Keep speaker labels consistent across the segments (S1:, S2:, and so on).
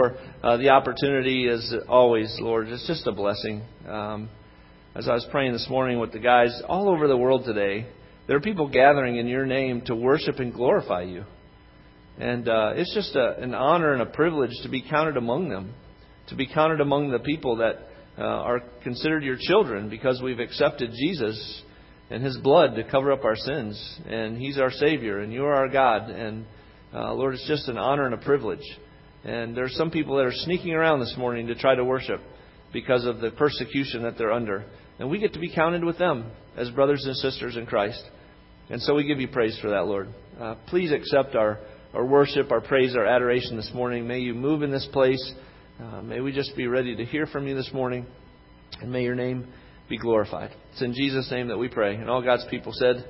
S1: for the opportunity as always, Lord. It's just a blessing. As I was praying this morning with the guys all over the world today, there are people gathering in your name to worship and glorify you. And it's just an honor and a privilege to be counted among them, to be counted among the people that are considered your children because we've accepted Jesus and His blood to cover up our sins. And He's our Savior and you are our God. And Lord, it's just an honor and a privilege. And there's some people that are sneaking around this morning to try to worship because of the persecution that they're under. And we get to be counted with them as brothers and sisters in Christ. And so we give you praise for that, Lord. Please accept our worship, our praise, our adoration this morning. May you move in this place. May we just be ready to hear from you this morning. And may your name be glorified. It's in Jesus' name that we pray. And all God's people said,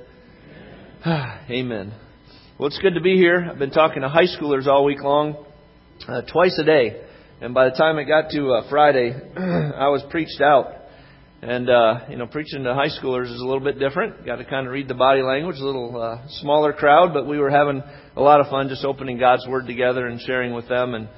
S1: Amen. Well, it's good to be here. I've been talking to high schoolers all week long, twice a day. And by the time it got to Friday, I was preached out. And, preaching to high schoolers is a little bit different. Got to kind of read the body language, a little smaller crowd. But we were having a lot of fun just opening God's Word together and sharing with them. And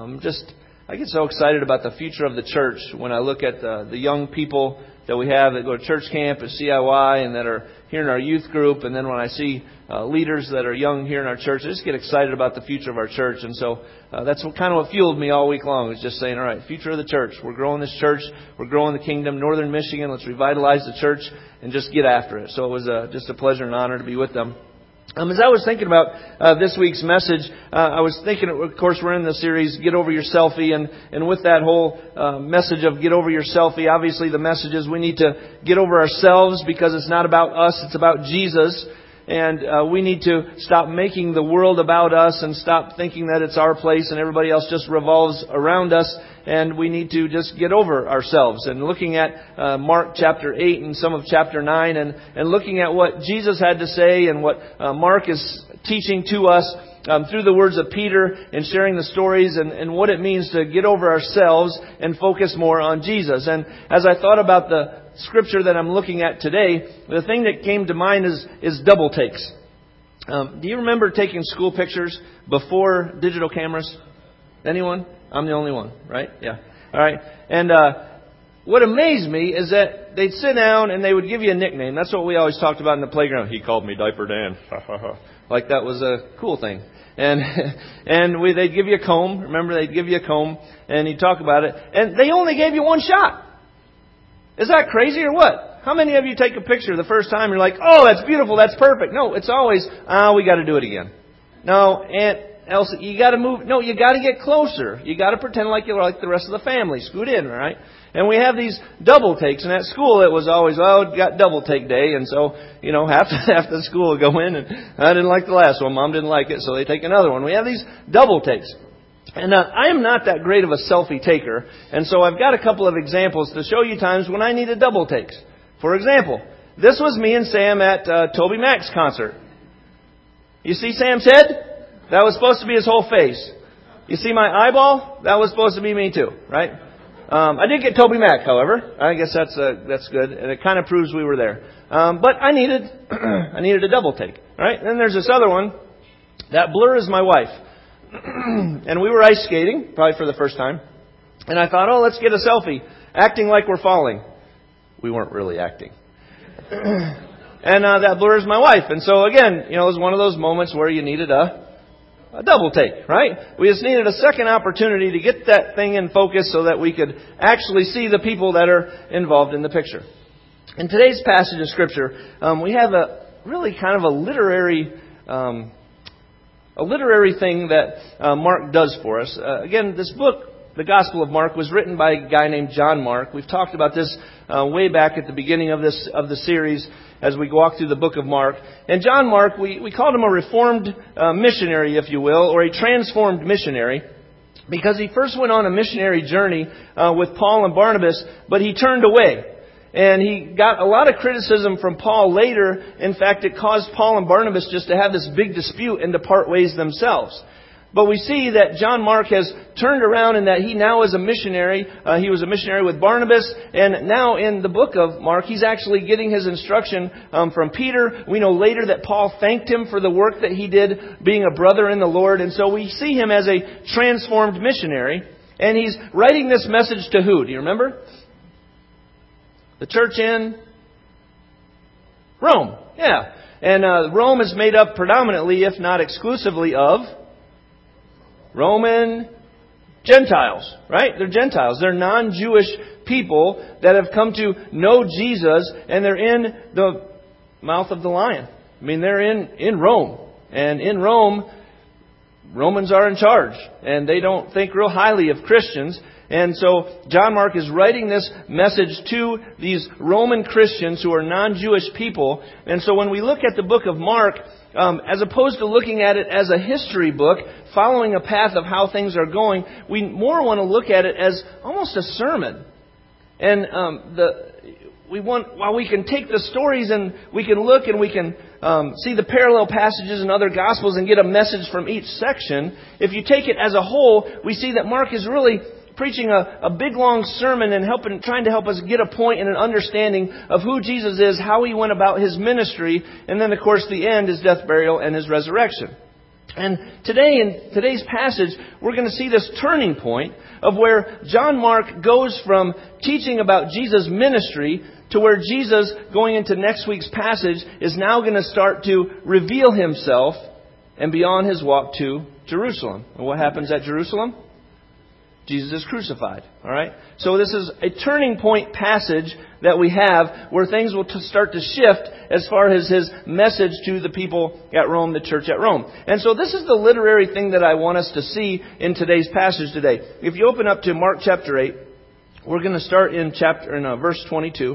S1: I get so excited about the future of the church when I look at the young people that we have that go to church camp at CIY and that are here in our youth group. And then when I see leaders that are young here in our church, I just get excited about the future of our church. And so that's what fueled me all week long, was just saying, all right, future of the church. We're growing this church. We're growing the kingdom. Northern Michigan, let's revitalize the church and just get after it. So it was just a pleasure and honor to be with them. As I was thinking about this week's message, I was thinking, of course, we're in the series, Get Over Your Selfie. And with that whole message of Get Over Your Selfie, obviously the message is we need to get over ourselves because it's not about us, it's about Jesus. And we need to stop making the world about us and stop thinking that it's our place and everybody else just revolves around us. And we need to just get over ourselves. And looking at Mark chapter 8 and some of chapter 9 and looking at what Jesus had to say and what Mark is teaching to us through the words of Peter and sharing the stories and what it means to get over ourselves and focus more on Jesus. And as I thought about the scripture that I'm looking at today, the thing that came to mind is double takes. Do you remember taking school pictures before digital cameras? Anyone? I'm the only one, right? Yeah. All right. And what amazed me is that they'd sit down and they would give you a nickname. That's what we always talked about in the playground. He called me Diaper Dan. Like that was a cool thing. And they'd give you a comb. Remember, they'd give you a comb and you'd talk about it. And they only gave you one shot. Is that crazy or what? How many of you take a picture the first time and you're like, oh, that's beautiful, that's perfect. No, it's always, we got to do it again. No, Aunt Elsie, you got to move. No, you got to get closer. You got to pretend like you're like the rest of the family. Scoot in, right? And we have these double takes. And at school, it was always, it got double take day. And so, half the school would go in and I didn't like the last one. Mom didn't like it, so they take another one. We have these double takes. And I am not that great of a selfie taker. And so I've got a couple of examples to show you times when I needed double takes. For example, this was me and Sam at Toby Mac's concert. You see Sam's head? That was supposed to be his whole face. You see my eyeball? That was supposed to be me too, right? I did get Toby Mac, however. I guess that's good. And it kind of proves we were there. But I needed a double take, right? And then there's this other one. That blur is my wife. And we were ice skating, probably for the first time. And I thought, let's get a selfie, acting like we're falling. We weren't really acting. And that blur is my wife. And so again, it was one of those moments where you needed a double take, right? We just needed a second opportunity to get that thing in focus so that we could actually see the people that are involved in the picture. In today's passage of Scripture, we have a really kind of a literary thing that Mark does for us. Again, this book, the Gospel of Mark, was written by a guy named John Mark. We've talked about this way back at the beginning of the series as we walk through the book of Mark. And John Mark, we called him a reformed missionary, if you will, or a transformed missionary, because he first went on a missionary journey with Paul and Barnabas, but he turned away. And he got a lot of criticism from Paul later. In fact, it caused Paul and Barnabas just to have this big dispute and to part ways themselves. But we see that John Mark has turned around and that he now is a missionary. He was a missionary with Barnabas. And now in the book of Mark, he's actually getting his instruction from Peter. We know later that Paul thanked him for the work that he did being a brother in the Lord. And so we see him as a transformed missionary. And he's writing this message to who? Do you remember? The church in Rome. Yeah. And Rome is made up predominantly, if not exclusively, of Roman Gentiles, right? They're Gentiles. They're non-Jewish people that have come to know Jesus, and they're in the mouth of the lion. I mean, they're in Rome. And in Rome, Romans are in charge. And they don't think real highly of Christians. And so John Mark is writing this message to these Roman Christians who are non-Jewish people. And so when we look at the book of Mark, as opposed to looking at it as a history book, following a path of how things are going, we more want to look at it as almost a sermon. And while we can take the stories and we can look and we can see the parallel passages in other Gospels and get a message from each section, if you take it as a whole, we see that Mark is really preaching a big long sermon and trying to help us get a point and an understanding of who Jesus is, how He went about His ministry, and then of course the end, His death, burial, and His resurrection. And today, in today's passage, we're going to see this turning point of where John Mark goes from teaching about Jesus' ministry to where Jesus, going into next week's passage, is now going to start to reveal Himself and be on His walk to Jerusalem. And what happens at Jerusalem? Jesus is crucified. All right? So this is a turning point passage that we have where things will start to shift as far as His message to the people at Rome, the church at Rome. And so this is the literary thing that I want us to see in today's passage today. If you open up to Mark chapter 8, we're going to start in verse 22.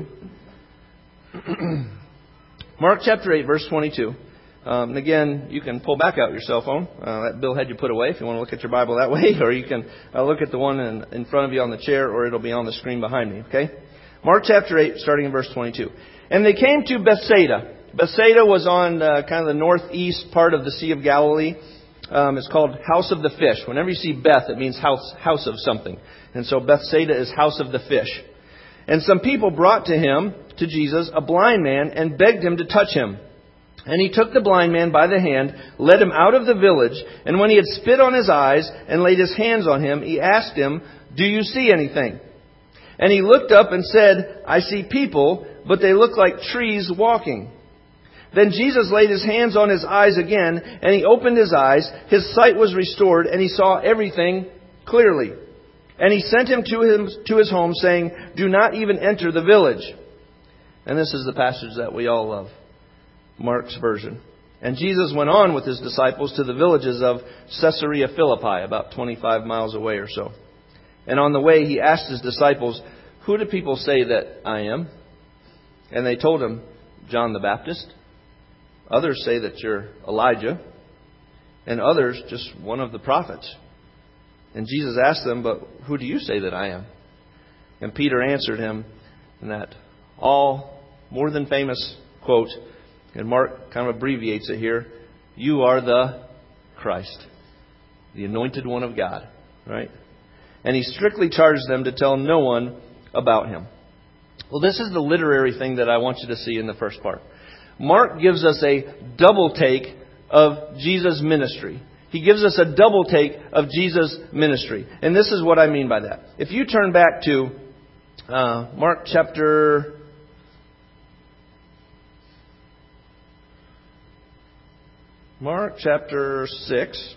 S1: Mark chapter 8, verse 22. And again, you can pull back out your cell phone. That Bill had you put away if you want to look at your Bible that way. Or you can look at the one in front of you on the chair, or it'll be on the screen behind me. Okay? Mark chapter 8, starting in verse 22. And they came to Bethsaida. Bethsaida was on kind of the northeast part of the Sea of Galilee. It's called House of the Fish. Whenever you see Beth, it means house of something. And so Bethsaida is House of the Fish. And some people brought to Jesus, a blind man, and begged him to touch him. And he took the blind man by the hand, led him out of the village, and when he had spit on his eyes and laid his hands on him, he asked him, "Do you see anything?" And he looked up and said, "I see people, but they look like trees walking." Then Jesus laid his hands on his eyes again, and he opened his eyes. His sight was restored, and he saw everything clearly. And he sent him to his home, saying, "Do not even enter the village." And this is the passage that we all love. Mark's version. And Jesus went on with His disciples to the villages of Caesarea Philippi, about 25 miles away or so. And on the way, He asked His disciples, "Who do people say that I am?" And they told Him, "John the Baptist. Others say that you're Elijah. And others, just one of the prophets." And Jesus asked them, "But who do you say that I am?" And Peter answered Him in that more than famous quote, and Mark kind of abbreviates it here, "You are the Christ, the anointed one of God." Right? And He strictly charged them to tell no one about Him. Well, this is the literary thing that I want you to see in the first part. Mark gives us a double take of Jesus' ministry. He gives us a double take of Jesus' ministry. And this is what I mean by that. If you turn back to Mark chapter 6.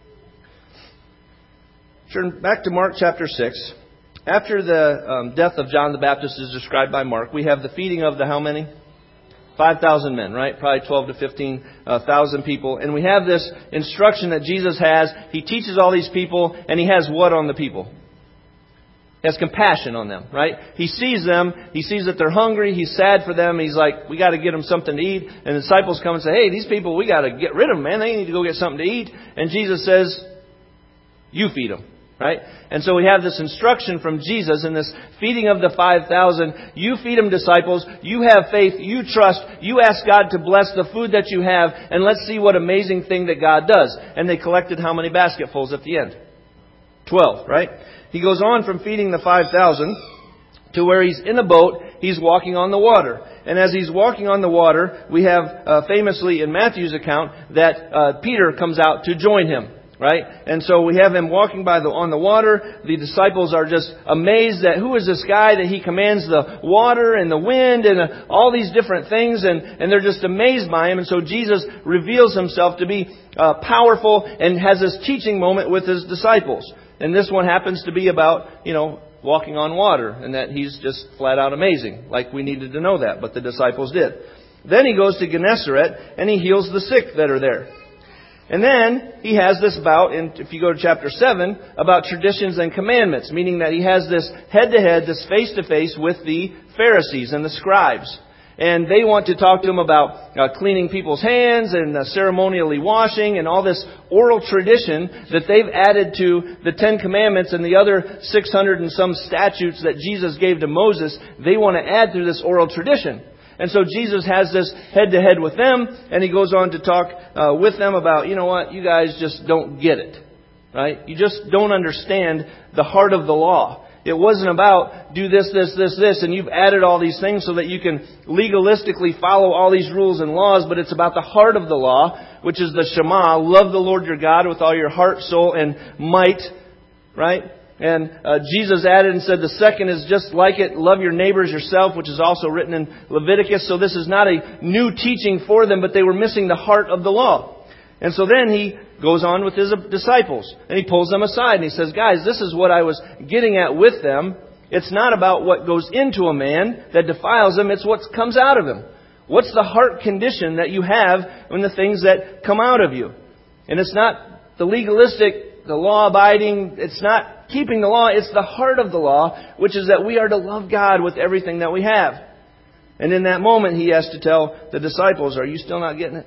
S1: Turn back to Mark chapter 6. After the death of John the Baptist is described by Mark, we have the feeding of the how many? 5,000 men, right? Probably 12 to 15,000 people. And we have this instruction that Jesus has. He teaches all these people, and He has what on the people? He has compassion on them, right? He sees them. He sees that they're hungry. He's sad for them. He's like, we got to get them something to eat. And the disciples come and say, "Hey, these people, we got to get rid of them, man. They need to go get something to eat." And Jesus says, "You feed them." Right? And so we have this instruction from Jesus in this feeding of the 5,000. You feed them, disciples. You have faith. You trust. You ask God to bless the food that you have. And let's see what amazing thing that God does. And they collected how many basketfuls at the end? 12, right? He goes on from feeding the 5,000 to where he's in a boat. He's walking on the water. And as he's walking on the water, we have famously in Matthew's account that Peter comes out to join him. Right? And so we have him walking on the water. The disciples are just amazed that who is this guy that he commands the water and the wind and all these different things. And they're just amazed by him. And so Jesus reveals himself to be powerful and has this teaching moment with his disciples. And this one happens to be about, walking on water. And that he's just flat out amazing. Like we needed to know that. But the disciples did. Then he goes to Gennesaret and he heals the sick that are there. And then he has this bout, if you go to chapter 7, about traditions and commandments, meaning that he has this head-to-head, this face-to-face with the Pharisees and the scribes. And they want to talk to him about cleaning people's hands and ceremonially washing and all this oral tradition that they've added to the 10 Commandments and the other 600 and some statutes that Jesus gave to Moses. They want to add through this oral tradition. And so Jesus has this head-to-head with them, and he goes on to talk with them about, you guys just don't get it, right? You just don't understand the heart of the law. It wasn't about do this, and you've added all these things so that you can legalistically follow all these rules and laws, but it's about the heart of the law, which is the Shema, love the Lord your God with all your heart, soul, and might, right? And Jesus added and said the second is just like it, love your neighbors yourself, which is also written in Leviticus. So this is not a new teaching for them, but they were missing the heart of the law. And so then he goes on with his disciples and he pulls them aside and he says, guys, this is what I was getting at with them. It's not about what goes into a man that defiles him. It's what comes out of him. What's the heart condition that you have in the things that come out of you? And it's not the legalistic, the law-abiding. It's not keeping the law. It's the heart of the law, which is that we are to love God with everything that we have. And in that moment, he has to tell the disciples, are you still not getting it?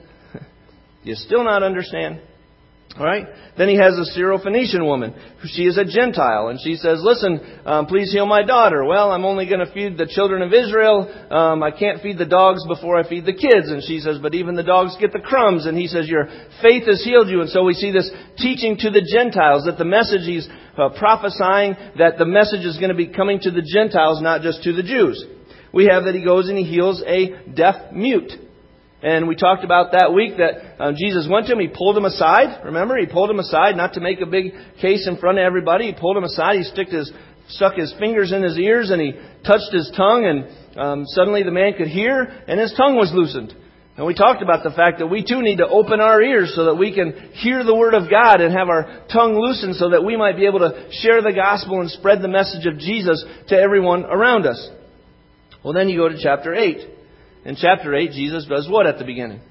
S1: You still not understand? All right. Then he has a Syrophoenician woman. She is a Gentile. And she says, listen, please heal my daughter. Well, I'm only going to feed the children of Israel. I can't feed the dogs before I feed the kids. And she says, but even the dogs get the crumbs. And he says, your faith has healed you. And so we see this teaching to the Gentiles, that the message he's prophesying, that the message is going to be coming to the Gentiles, not just to the Jews. We have that he goes and he heals a deaf mute. And we talked about that week that Jesus went to him. He pulled him aside. Remember, he pulled him aside not to make a big case in front of everybody. He pulled him aside. He stuck his fingers in his ears and he touched his tongue. And suddenly the man could hear and his tongue was loosened. And we talked about the fact that we too need to open our ears so that we can hear the Word of God and have our tongue loosened so that we might be able to share the gospel and spread the message of Jesus to everyone around us. Well, then you go to chapter 8. In chapter 8, Jesus does what at the beginning?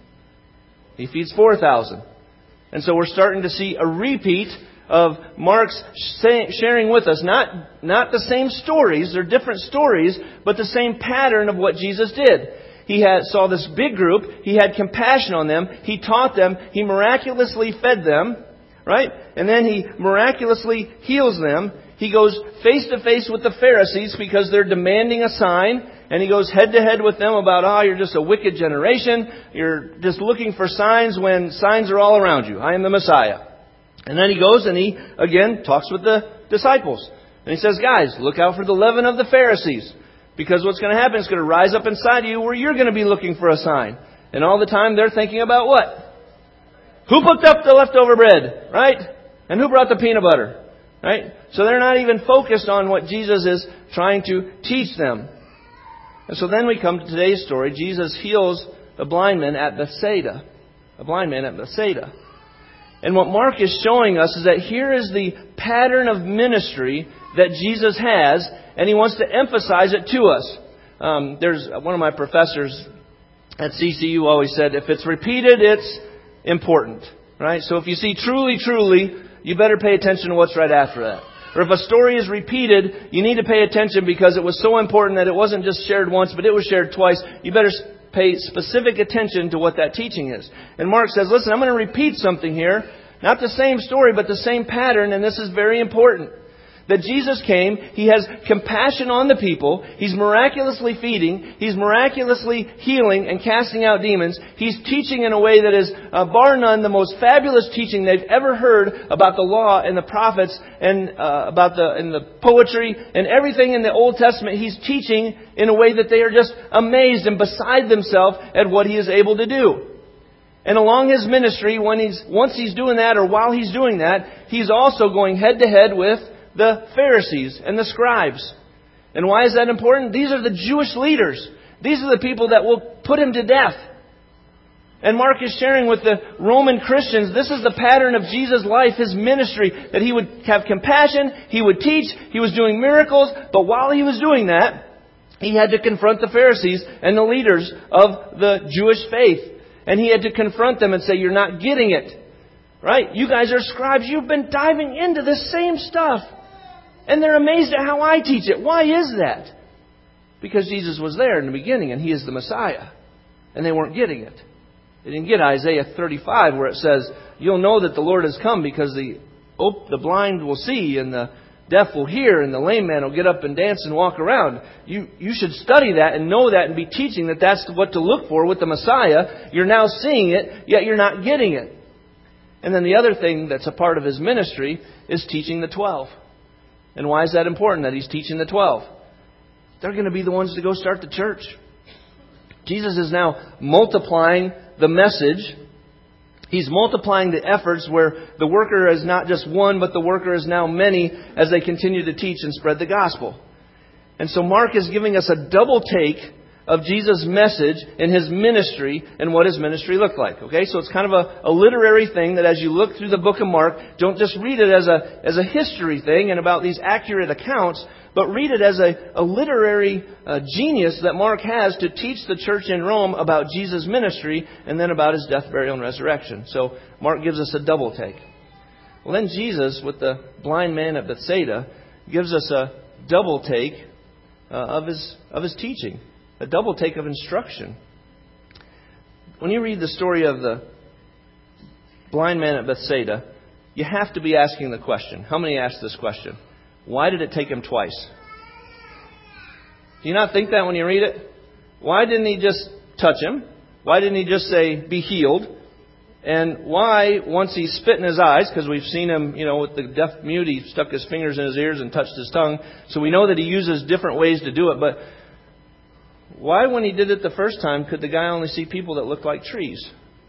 S1: He feeds 4,000. And so we're starting to see a repeat of Mark's sharing with us, not the same stories, they're different stories, but the same pattern of what Jesus did. He saw this big group, he had compassion on them, he taught them, he miraculously fed them, right? And then he miraculously heals them. He goes face to face with the Pharisees because they're demanding a sign. And he goes head to head with them about, you're just a wicked generation. You're just looking for signs when signs are all around you. I am the Messiah. And then he goes and he, again, talks with the disciples. And he says, guys, look out for the leaven of the Pharisees. Because what's going to happen is going to rise up inside of you where you're going to be looking for a sign. And all the time they're thinking about what? Who picked up the leftover bread, right? And who brought the peanut butter, right? So they're not even focused on what Jesus is trying to teach them. And so then we come to today's story. Jesus heals a blind man at Bethsaida. A blind man at Bethsaida. And what Mark is showing us is that here is the pattern of ministry that Jesus has, and he wants to emphasize it to us. There's one of my professors at CCU always said, if it's repeated, it's important. Right? So if you see truly, truly, you better pay attention to what's right after that. Or if a story is repeated, you need to pay attention because it was so important that it wasn't just shared once, but it was shared twice. You better pay specific attention to what that teaching is. And Mark says, listen, I'm going to repeat something here Not the same story, but the same pattern, and this is very important. That Jesus came, He has compassion on the people, He's miraculously feeding, He's miraculously healing and casting out demons. He's teaching in a way that is, bar none, the most fabulous teaching they've ever heard about the law and the prophets and about the poetry and everything in the Old Testament. He's teaching in a way that they are just amazed and beside themselves at what He is able to do. And along His ministry, once He's doing that or while He's doing that, He's also going head to head with the Pharisees and the scribes. And why is that important? These are the Jewish leaders. These are the people that will put Him to death. And Mark is sharing with the Roman Christians, this is the pattern of Jesus' life, His ministry, that He would have compassion, He would teach, He was doing miracles, but while He was doing that, He had to confront the Pharisees and the leaders of the Jewish faith. And He had to confront them and say, you're not getting it. Right? You guys are scribes. You've been diving into this same stuff. And they're amazed at how I teach it. Why is that? Because Jesus was there in the beginning and He is the Messiah. And they weren't getting it. They didn't get Isaiah 35 where it says, you'll know that the Lord has come because the blind will see and the deaf will hear and the lame man will get up and dance and walk around. You should study that and know that and be teaching that that's what to look for with the Messiah. You're now seeing it, yet you're not getting it. And then the other thing that's a part of His ministry is teaching the 12. And why is that important that He's teaching the 12? They're going to be the ones to go start the church. Jesus is now multiplying the message. He's multiplying the efforts where the worker is not just one, but the worker is now many as they continue to teach and spread the gospel. And so Mark is giving us a double take of Jesus' message in His ministry and what His ministry looked like. Okay, so it's kind of a literary thing that as you look through the book of Mark, don't just read it as a history thing and about these accurate accounts, but read it as a literary genius that Mark has to teach the church in Rome about Jesus' ministry and then about His death, burial, and resurrection. So Mark gives us a double take. Well, then Jesus, with the blind man at Bethsaida, gives us a double take of his teaching. A double take of instruction. When you read the story of the blind man at Bethsaida, you have to be asking the question. How many asked this question? Why did it take him twice? Do you not think that when you read it? Why didn't He just touch him? Why didn't He just say, be healed? And why, once He spit in his eyes, because we've seen Him, with the deaf mute, He stuck His fingers in his ears and touched his tongue. So we know that He uses different ways to do it. But why, when He did it the first time, could the guy only see people that looked like trees?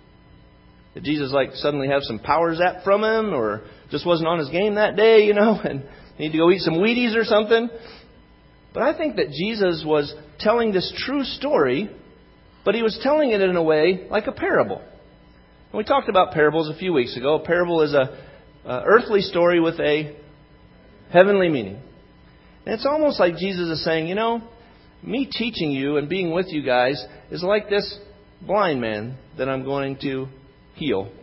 S1: Did Jesus suddenly have some power zapped from Him, or just wasn't on His game that day, and need to go eat some Wheaties or something? But I think that Jesus was telling this true story, but He was telling it in a way like a parable. And we talked about parables a few weeks ago. A parable is a earthly story with a heavenly meaning. And it's almost like Jesus is saying, me teaching you and being with you guys is like this blind man that I'm going to heal.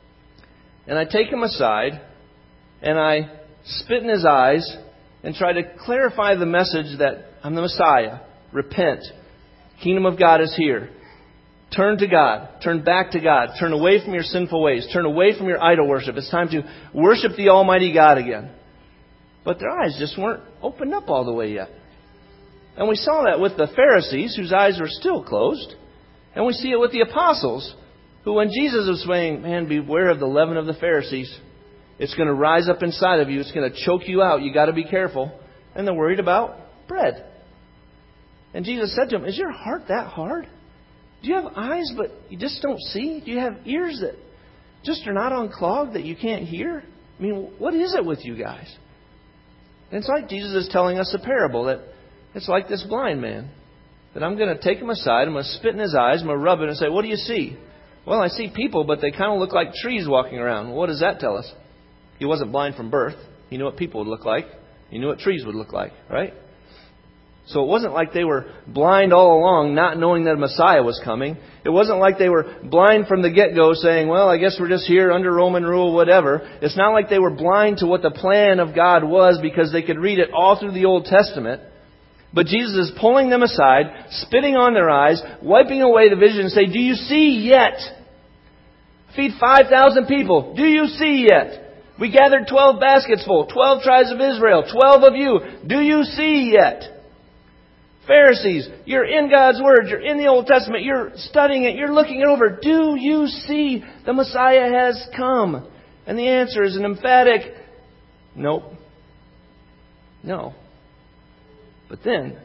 S1: And I take him aside and I spit in his eyes and try to clarify the message that I'm the Messiah. Repent. Kingdom of God is here. Turn to God. Turn back to God. Turn away from your sinful ways. Turn away from your idol worship. It's time to worship the Almighty God again. But their eyes just weren't opened up all the way yet. And we saw that with the Pharisees, whose eyes were still closed. And we see it with the apostles, who when Jesus was saying, man, beware of the leaven of the Pharisees. It's going to rise up inside of you. It's going to choke you out. You got to be careful. And they're worried about bread. And Jesus said to them, is your heart that hard? Do you have eyes but you just don't see? Do you have ears that just are not unclogged that you can't hear? I mean, what is it with you guys? And it's like Jesus is telling us a parable that it's like this blind man. That I'm going to take him aside, I'm going to spit in his eyes, I'm going to rub it and say, what do you see? Well, I see people, but they kind of look like trees walking around. Well, what does that tell us? He wasn't blind from birth. He knew what people would look like. He knew what trees would look like, right? So it wasn't like they were blind all along, not knowing that a Messiah was coming. It wasn't like they were blind from the get-go saying, well, I guess we're just here under Roman rule, whatever. It's not like they were blind to what the plan of God was because they could read it all through the Old Testament. But Jesus is pulling them aside, spitting on their eyes, wiping away the vision and saying, do you see yet? Feed 5,000 people. Do you see yet? We gathered 12 baskets full. 12 tribes of Israel. 12 of you. Do you see yet? Pharisees, you're in God's Word. You're in the Old Testament. You're studying it. You're looking it over. Do you see the Messiah has come? And the answer is an emphatic, nope. No. But then,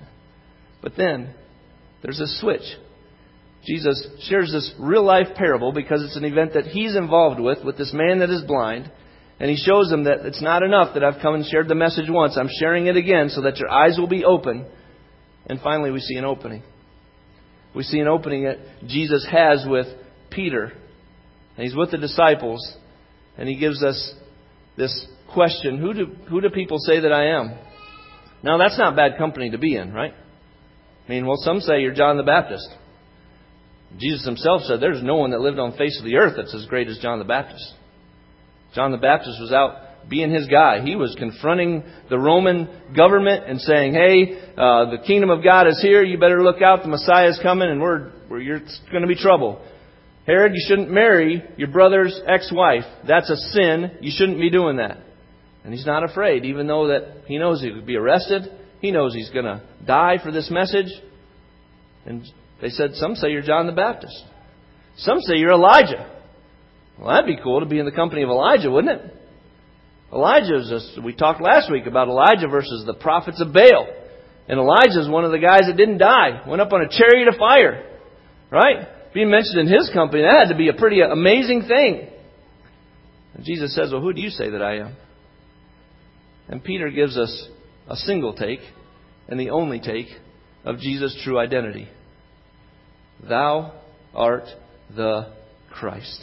S1: there's a switch. Jesus shares this real life parable because it's an event that He's involved with this man that is blind. And He shows them that it's not enough that I've come and shared the message once. I'm sharing it again so that your eyes will be open. And finally we see an opening. We see an opening that Jesus has with Peter. And He's with the disciples. And He gives us this question, who do people say that I am? Now that's not bad company to be in, right? I mean, well, some say you're John the Baptist. Jesus Himself said there's no one that lived on the face of the earth that's as great as John the Baptist. John the Baptist was out being his guy. He was confronting the Roman government and saying, hey, the kingdom of God is here. You better look out. The Messiah is coming and it's going to be trouble. Herod, you shouldn't marry your brother's ex-wife. That's a sin. You shouldn't be doing that. And he's not afraid, even though that he knows he could be arrested. He knows he's going to die for this message. And they said, some say you're John the Baptist. Some say you're Elijah. Well, that'd be cool to be in the company of Elijah, wouldn't it? We talked last week about Elijah versus the prophets of Baal. And Elijah's one of the guys that didn't die. Went up on a chariot of fire. Right? Being mentioned in his company, that had to be a pretty amazing thing. And Jesus says, well, who do you say that I am? And Peter gives us a single take and the only take of Jesus' true identity. Thou art the Christ.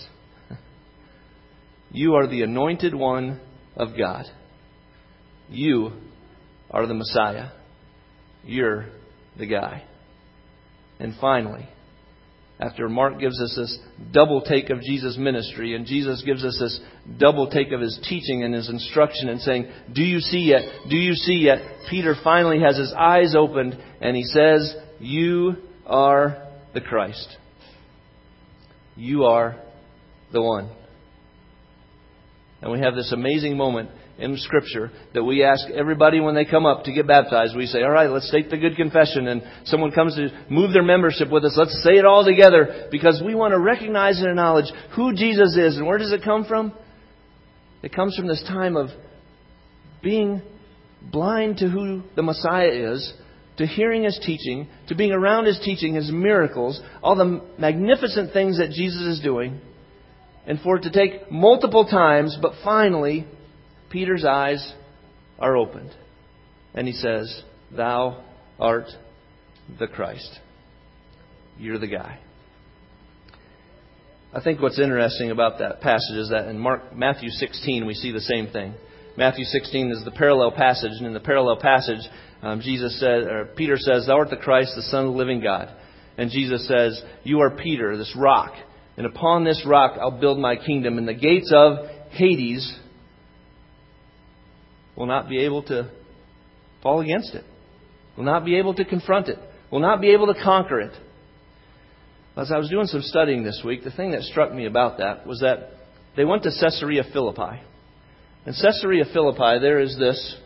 S1: You are the anointed one of God. You are the Messiah. You're the guy. And finally, after Mark gives us this double take of Jesus' ministry, and Jesus gives us this double take of His teaching and His instruction and saying, do you see yet? Do you see yet? Peter finally has his eyes opened and he says, you are the Christ. You are the one. And we have this amazing moment in Scripture that we ask everybody when they come up to get baptized. We say, all right, let's take the good confession. And someone comes to move their membership with us. Let's say it all together because we want to recognize and acknowledge who Jesus is. And where does it come from? It comes from this time of being blind to who the Messiah is, to hearing His teaching, to being around His teaching, His miracles, all the magnificent things that Jesus is doing. And for it to take multiple times, but finally, Peter's eyes are opened. And he says, thou art the Christ. You're the guy. I think what's interesting about that passage is that in Matthew 16 we see the same thing. Matthew 16 is the parallel passage. And in the parallel passage, Peter says, thou art the Christ, the Son of the living God. And Jesus says, you are Peter, this rock. And upon this rock I'll build my kingdom. And the gates of Hades will not be able to fall against it. Will not be able to confront it. Will not be able to conquer it. As I was doing some studying this week, the thing that struck me about that was that they went to Caesarea Philippi. In Caesarea Philippi there is this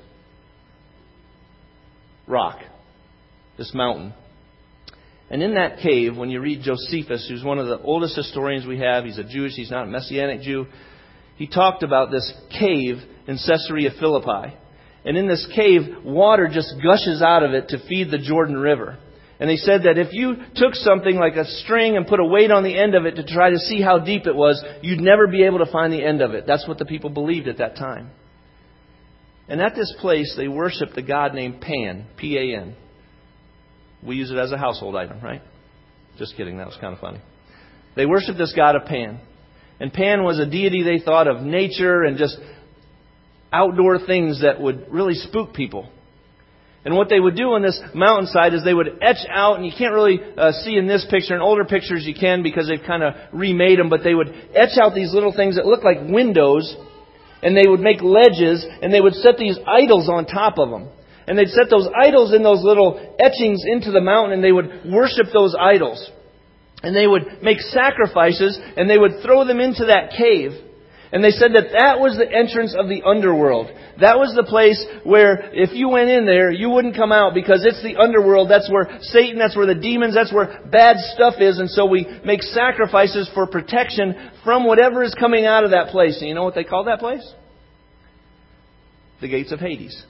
S1: rock, this mountain. And in that cave, when you read Josephus, who's one of the oldest historians we have, he's a Jewish, he's not a Messianic Jew, he talked about this cave in Caesarea Philippi. And in this cave, water just gushes out of it to feed the Jordan River. And they said that if you took something like a string and put a weight on the end of it to try to see how deep it was, you'd never be able to find the end of it. That's what the people believed at that time. And at this place, they worshipped a god named Pan, P-A-N. We use it as a household item, right? Just kidding, that was kind of funny. They worshipped this god of Pan. And Pan was a deity they thought of nature and just outdoor things that would really spook people. And what they would do on this mountainside is they would etch out, and you can't really see in this picture. In older pictures you can because they've kind of remade them, but they would etch out these little things that look like windows, and they would make ledges, and they would set these idols on top of them. And they'd set those idols in those little etchings into the mountain, and they would worship those idols. And they would make sacrifices and they would throw them into that cave. And they said that that was the entrance of the underworld. That was the place where if you went in there, you wouldn't come out because it's the underworld. That's where Satan, that's where the demons, that's where bad stuff is. And so we make sacrifices for protection from whatever is coming out of that place. And you know what they call that place? The gates of Hades.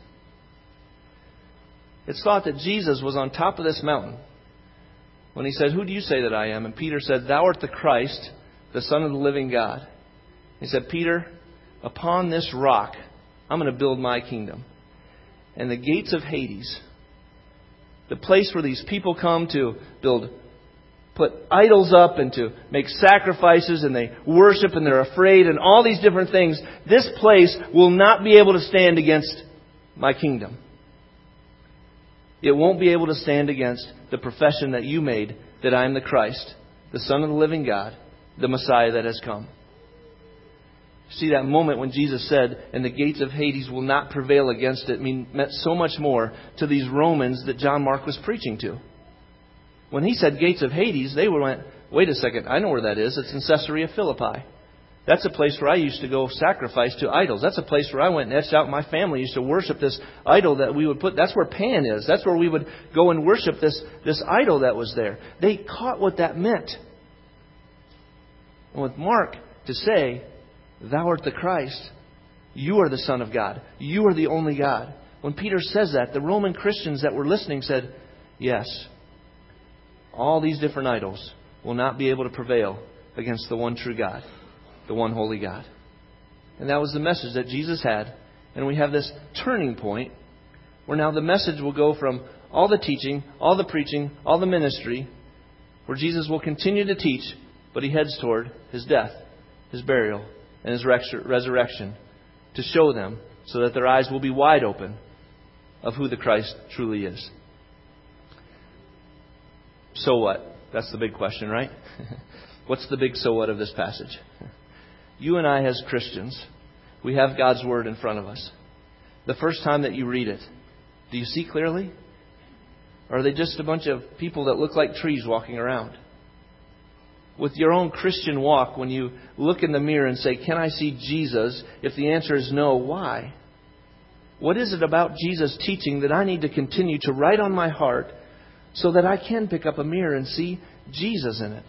S1: It's thought that Jesus was on top of this mountain when He said, "Who do you say that I am?" And Peter said, "Thou art the Christ, the Son of the living God." He said, "Peter, upon this rock, I'm going to build my kingdom." And the gates of Hades, the place where these people come to put idols up and to make sacrifices and they worship and they're afraid and all these different things, this place will not be able to stand against my kingdom. It won't be able to stand against the profession that you made that I am the Christ, the Son of the living God, the Messiah that has come. See, that moment when Jesus said, "And the gates of Hades will not prevail against it," meant so much more to these Romans that John Mark was preaching to. When he said gates of Hades, they went, "Wait a second, I know where that is. It's in Caesarea Philippi. That's a place where I used to go sacrifice to idols. That's a place where I went and etched out my family used to worship this idol that we would put. That's where Pan is. That's where we would go and worship this idol that was there." They caught what that meant. And with Mark to say, "Thou art the Christ. You are the Son of God. You are the only God." When Peter says that, the Roman Christians that were listening said, "Yes, all these different idols will not be able to prevail against the one true God, the one holy God." And that was the message that Jesus had. And we have this turning point where now the message will go from all the teaching, all the preaching, all the ministry, where Jesus will continue to teach, but He heads toward His death, His burial, and His resurrection to show them so that their eyes will be wide open of who the Christ truly is. So what? That's the big question, right? What's the big so what of this passage? You and I as Christians, we have God's Word in front of us. The first time that you read it, do you see clearly? Or are they just a bunch of people that look like trees walking around? With your own Christian walk, when you look in the mirror and say, "Can I see Jesus?" If the answer is no, why? What is it about Jesus' teaching that I need to continue to write on my heart so that I can pick up a mirror and see Jesus in it?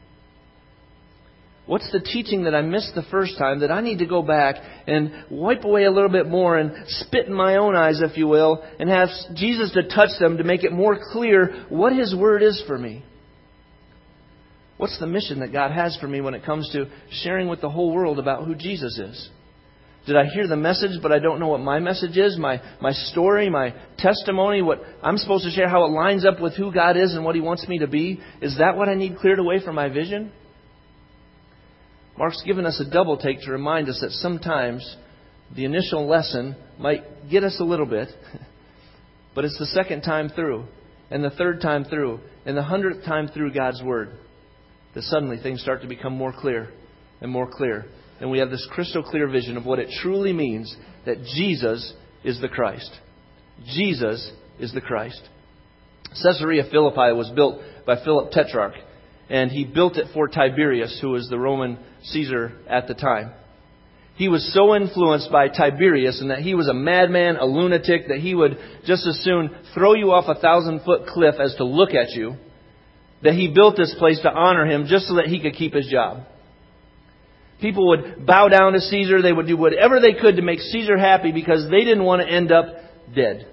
S1: What's the teaching that I missed the first time that I need to go back and wipe away a little bit more and spit in my own eyes, if you will, and have Jesus to touch them to make it more clear what His Word is for me? What's the mission that God has for me when it comes to sharing with the whole world about who Jesus is? Did I hear the message, but I don't know what my message is, my story, my testimony, what I'm supposed to share, how it lines up with who God is and what He wants me to be? Is that what I need cleared away from my vision? Mark's given us a double take to remind us that sometimes the initial lesson might get us a little bit, but it's the second time through, and the third time through, and the 100th time through God's Word that suddenly things start to become more clear and more clear. And we have this crystal clear vision of what it truly means that Jesus is the Christ. Jesus is the Christ. Caesarea Philippi was built by Philip Tetrarch. And he built it for Tiberius, who was the Roman Caesar at the time. He was so influenced by Tiberius and that he was a madman, a lunatic, that he would just as soon throw you off a 1,000-foot cliff as to look at you, that he built this place to honor him just so that he could keep his job. People would bow down to Caesar. They would do whatever they could to make Caesar happy because they didn't want to end up dead.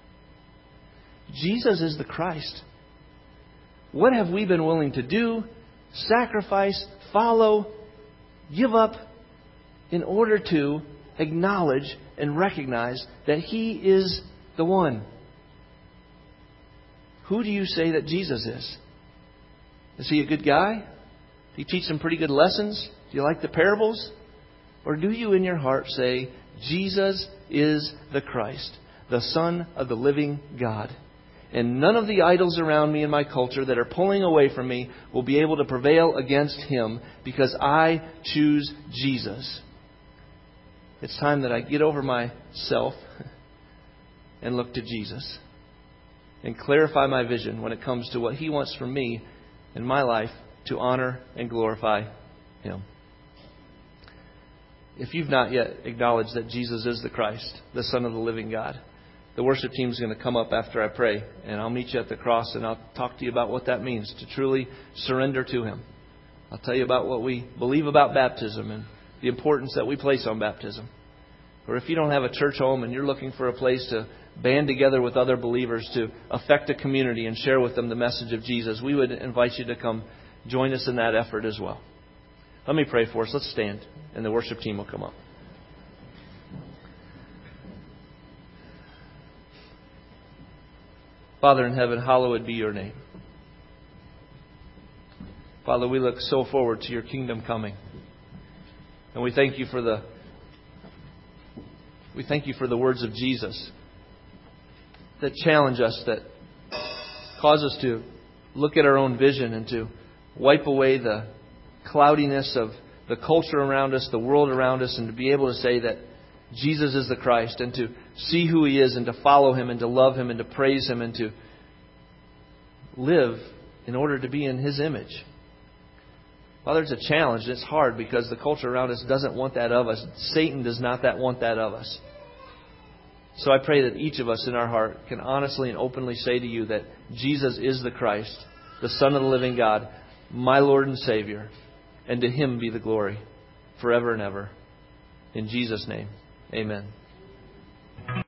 S1: Jesus is the Christ. What have we been willing to do, sacrifice, follow, give up in order to acknowledge and recognize that He is the one? Who do you say that Jesus is? Is He a good guy? Do you teach some pretty good lessons? Do you like the parables? Or do you in your heart say, Jesus is the Christ, the Son of the living God? And none of the idols around me in my culture that are pulling away from me will be able to prevail against Him because I choose Jesus. It's time that I get over myself and look to Jesus and clarify my vision when it comes to what He wants from me in my life to honor and glorify Him. If you've not yet acknowledged that Jesus is the Christ, the Son of the living God, the worship team is going to come up after I pray, and I'll meet you at the cross, and I'll talk to you about what that means to truly surrender to Him. I'll tell you about what we believe about baptism and the importance that we place on baptism. Or if you don't have a church home and you're looking for a place to band together with other believers to affect a community and share with them the message of Jesus, we would invite you to come join us in that effort as well. Let me pray for us. Let's stand, and the worship team will come up. Father in heaven, hallowed be your name. Father, we look so forward to your kingdom coming. And we thank you for the words of Jesus that challenge us, that cause us to look at our own vision and to wipe away the cloudiness of the culture around us, the world around us, and to be able to say that Jesus is the Christ, and to see who He is, and to follow Him, and to love Him, and to praise Him, and to live in order to be in His image. Father, it's a challenge. It's hard because the culture around us doesn't want that of us. Satan does not want that of us. So I pray that each of us in our heart can honestly and openly say to you that Jesus is the Christ, the Son of the living God, my Lord and Savior, and to Him be the glory forever and ever. In Jesus' name, amen.